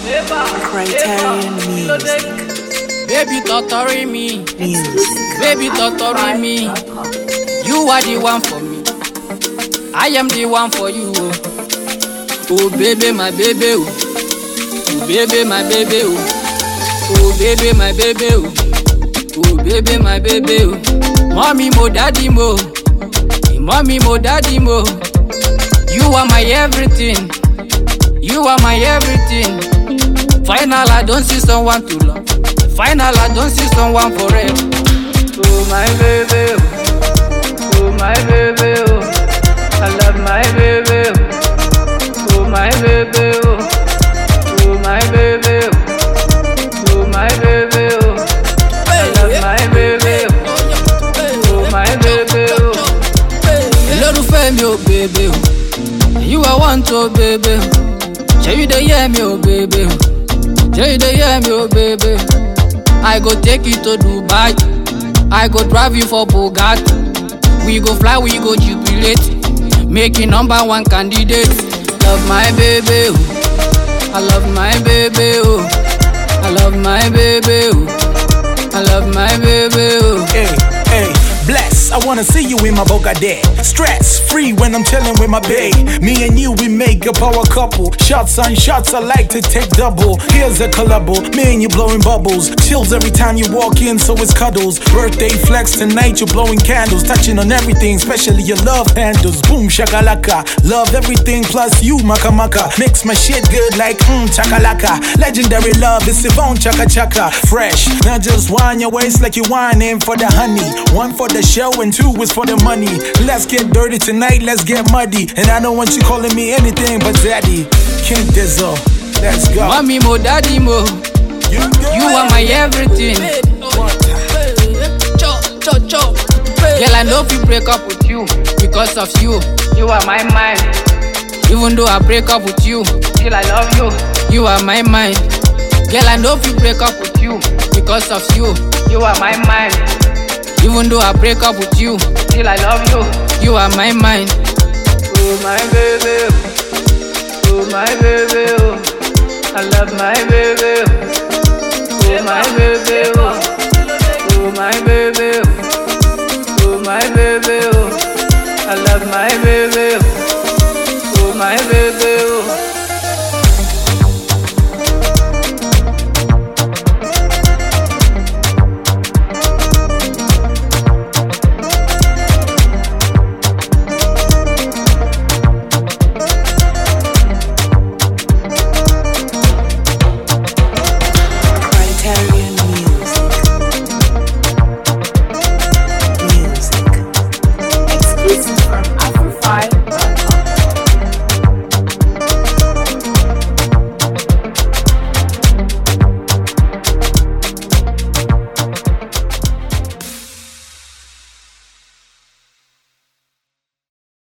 Criterion Music. Baby totori me, Music. baby totori me. You are the one for me. I am the one for you. Oh baby, my baby. Oh baby, my baby. Oh baby, my baby. Oh baby, my baby. Mommy mo, daddy mo. Mommy mo, daddy mo. You are my everything. You are my everything. Final, I don't see someone to love. Final, I don't see someone forever. Oh my baby, oh my baby, oh I love my baby, oh my baby, oh my baby, oh my baby, oh I love my baby, oh my baby, olólùfẹ́ mi oh baby, you are one to baby, ṣé you dey hear me oh baby, ṣé you dey hear me oh baby. I go take you to Dubai. I go drive you for Bugatti. We go fly, we go jubilate. Make you #1 candidate. Love my baby, oh. I love my baby, oh. I love my baby, oh. I love my baby, oh. Hey, hey, bless. I wanna see you in my Bogade. Stress free when I'm chilling with my babe. Me and you, we make a power couple. Shots on shots, I like to take double. Here's a collabo, me and you blowing bubbles. Chills every time you walk in, so it's cuddles. Birthday flex tonight, you're blowing candles. Touching on everything, especially your love handles. Boom, shakalaka. Love everything plus you, makamaka. Makes my shit good like chakalaka. Legendary love, it's Yvonne chaka chaka. Fresh, not just wine your waist like you whining for the honey. One for the show and two is for the money. Let's get dirty tonight, let's get muddy. And I don't want you calling me anything but daddy. King Dizzle, let's go. Mommy mo, daddy mo. You are my everything. Girl, I know if you break up with you because of you. You are my mind. Even though I break up with you, still I love you. You are my mind. Girl, I know if you break up with you because of you. You are my mind. Even though I break up with you, still I love you. You are my mind. Oh my baby, oh my baby, oh I love my baby, oh my baby, oh my baby, oh my baby, oh I love my baby, oh my baby, oh.